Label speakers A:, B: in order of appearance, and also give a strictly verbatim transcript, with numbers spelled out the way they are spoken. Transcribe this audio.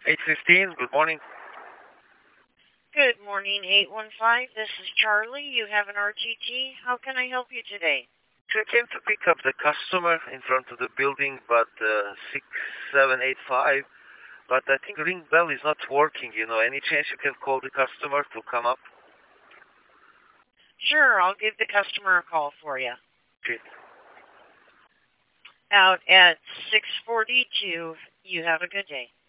A: eight fifteen, good morning.
B: Good morning, eight one five. This is Charlie. You have an R T T. How can I help you today?
A: I came to pick up the customer in front of the building, but uh, six seven eight five. But I think ring bell is not working. You know, any chance you can call the customer to come up?
B: Sure, I'll give the customer a call for you.
A: Okay.
B: Out at six forty-two. You have a good day.